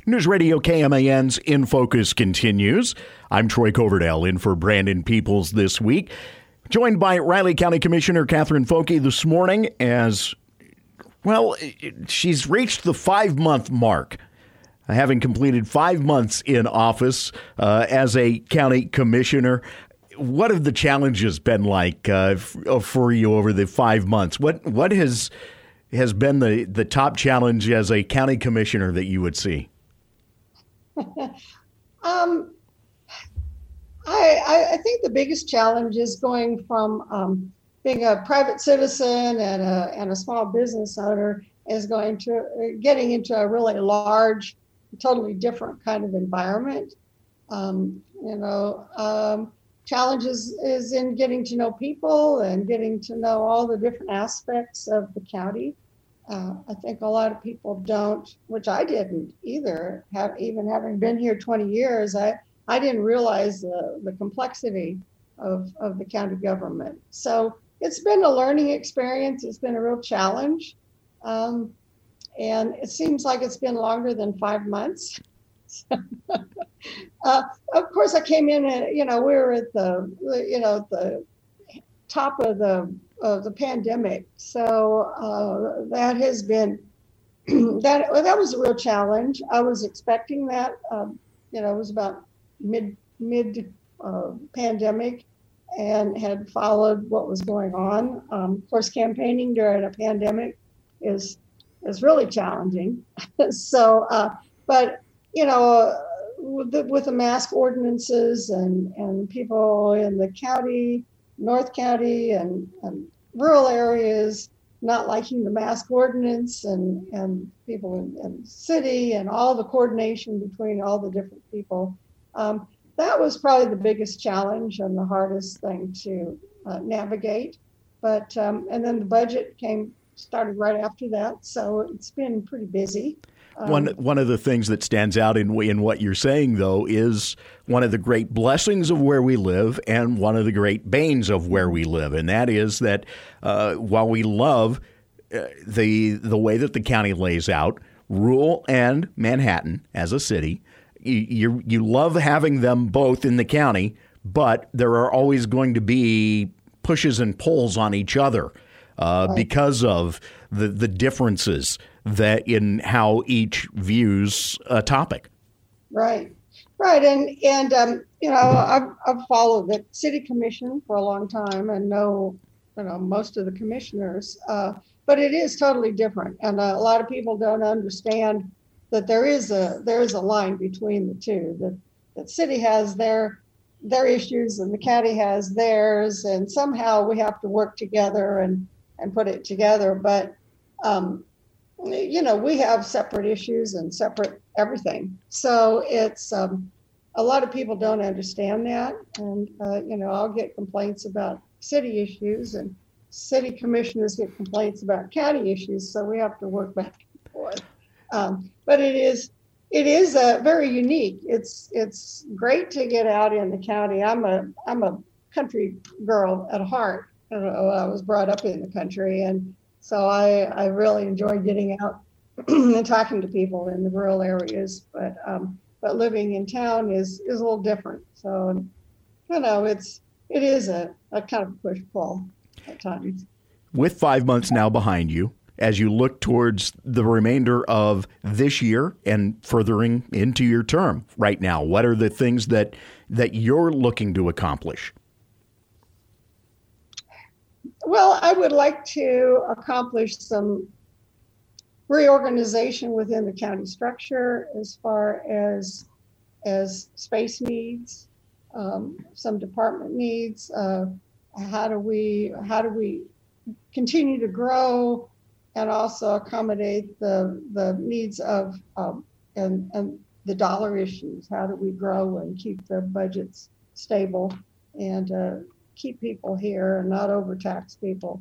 News Radio KMAN's In Focus continues. I'm Troy Coverdale in for Brandon Peoples this week. Joined by Riley County Commissioner Catherine Foulke this morning as, well, she's reached the 5-month mark, having completed 5 months in office as a county commissioner. What have the challenges been like for you over the 5 months? What has been the top challenge as a county commissioner that you would see? I think the biggest challenge is going from being a private citizen and a small business owner is getting into a really large, totally different kind of environment. Challenges is in getting to know people and getting to know all the different aspects of the county. I think a lot of people don't, which I didn't either, even having been here 20 years, I didn't realize the complexity of the county government. So it's been a learning experience. It's been a real challenge. And it seems like it's been longer than 5 months. Of course, I came in and, we were at the top of the pandemic. So that has been, that was a real challenge. I was expecting that, it was about mid pandemic and had followed what was going on. Of course, campaigning during a pandemic is really challenging. So, but, with the mask ordinances and people in the county, North County and rural areas not liking the mask ordinance and people in the city and all the coordination between all the different people. That was probably the biggest challenge and the hardest thing to navigate. But and then the budget started right after that. So it's been pretty busy. One of the things that stands out in what you're saying, though, is one of the great blessings of where we live and one of the great banes of where we live. And that is that while we love the way that the county lays out, rural and Manhattan as a city, you love having them both in the county, but there are always going to be pushes and pulls on each other because of the differences that in how each views a topic. Right. And I've followed the city commission for a long time and know most of the commissioners, but it is totally different. And a lot of people don't understand that there is a line between the two, that city has their issues and the county has theirs, and somehow we have to work together and put it together. But we have separate issues and separate everything. So it's a lot of people don't understand that. And, I'll get complaints about city issues and city commissioners get complaints about county issues. So we have to work back and forth. But it is very unique. It's great to get out in the county. I'm a country girl at heart. I was brought up in the country, and so I really enjoy getting out and talking to people in the rural areas. But living in town is a little different. So, it is a kind of push-pull at times. With 5 months now behind you, as you look towards the remainder of this year and furthering into your term right now, what are the things that you're looking to accomplish? Well, I would like to accomplish some reorganization within the county structure as far as space needs, some department needs. How do we continue to grow and also accommodate the needs of and the dollar issues? How do we grow and keep the budgets stable and keep people here and not overtax people?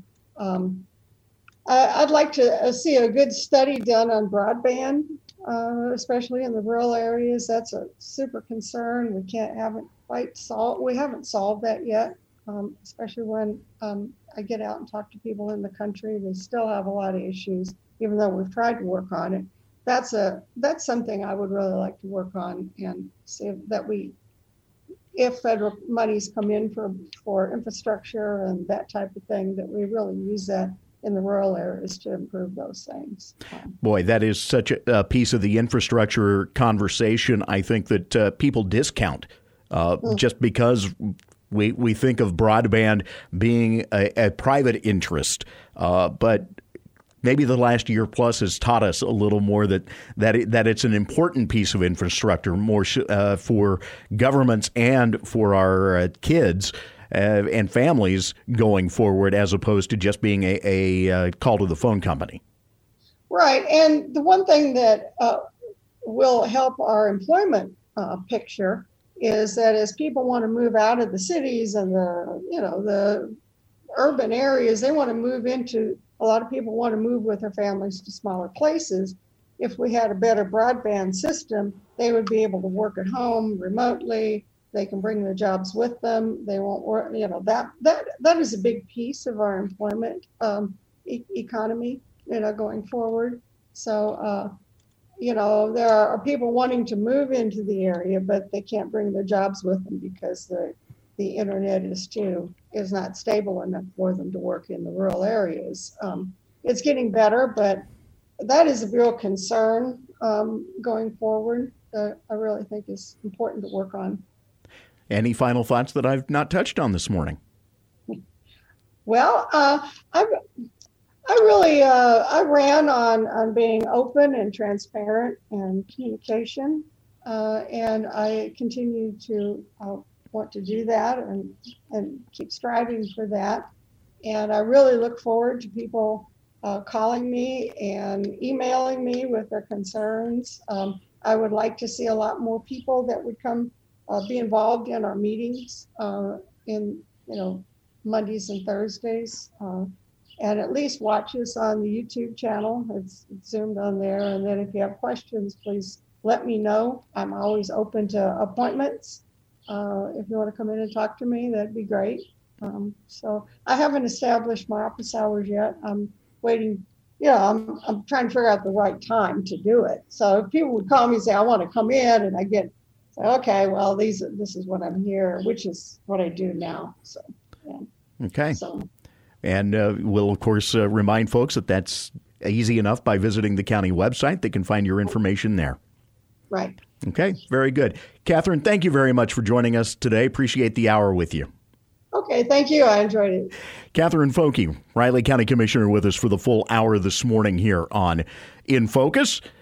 I'd like to see a good study done on broadband, especially in the rural areas. That's a super concern. We haven't solved that yet, especially when I get out and talk to people in the country. They still have a lot of issues, even though we've tried to work on it. that's something I would really like to work on and see that if federal monies come in for infrastructure and that type of thing, that we really use that in the rural areas to improve those things. Boy, that is such a piece of the infrastructure conversation, I think, that people discount just because we think of broadband being a private interest. But maybe the last year plus has taught us a little more that it's an important piece of infrastructure, more for governments and for our kids and families going forward, as opposed to just being a call to the phone company. Right. And the one thing that will help our employment picture is that as people want to move out of the cities and the urban areas, they want to move into, a lot of people want to move with their families to smaller places. If we had a better broadband system, they would be able to work at home remotely. They can bring their jobs with them. They won't work, that is a big piece of our employment economy, going forward. So, there are people wanting to move into the area, but they can't bring their jobs with them because the internet is not stable enough for them to work in the rural areas. It's getting better, but that is a real concern going forward that I really think is important to work on. Any final thoughts that I've not touched on this morning? Well, I ran on being open and transparent and communication, and I continue to want to do that and keep striving for that. And I really look forward to people calling me and emailing me with their concerns. I would like to see a lot more people that would come be involved in our meetings in Mondays and Thursdays. And at least watch us on the YouTube channel. It's zoomed on there. And then if you have questions, please let me know. I'm always open to appointments. If you want to come in and talk to me, that'd be great. So I haven't established my office hours yet. I'm waiting. I'm trying to figure out the right time to do it. So if people would call me and say, I want to come in, and I get, okay, well, this is what I'm here, which is what I do now. So, yeah. Okay. So. And we'll, of course, remind folks that that's easy enough by visiting the county website. They can find your information there. Right. Okay, very good. Catherine, thank you very much for joining us today. Appreciate the hour with you. Okay, thank you. I enjoyed it. Catherine Foulke, Riley County Commissioner, with us for the full hour this morning here on In Focus.